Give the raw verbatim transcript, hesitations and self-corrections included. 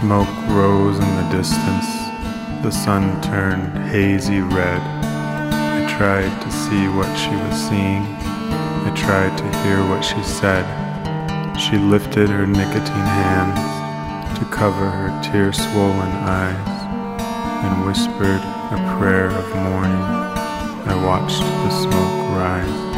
Smoke rose in the distance. The sun turned hazy red. I tried to see what she was seeing. I tried to hear what she said. She lifted her nicotine hands to cover her tear-swollen eyes and whispered a prayer of mourning. I watched the smoke rise.